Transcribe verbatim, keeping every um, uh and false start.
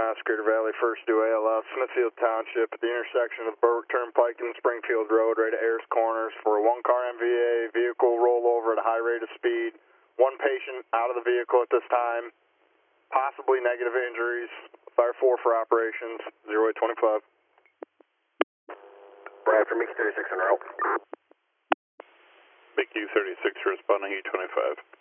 Oscar Valley, first due A L F, Smithfield Township, at the intersection of Berwick Turnpike and Springfield Road, right at Ayers Corners, for a one-car M V A, vehicle rollover at a high rate of speed. One patient out of the vehicle at this time, possibly negative injuries. Fire four for operations, zero eight twenty-five. Brad for Mickey thirty-six on route. Mickey thirty-six responding E twenty-five.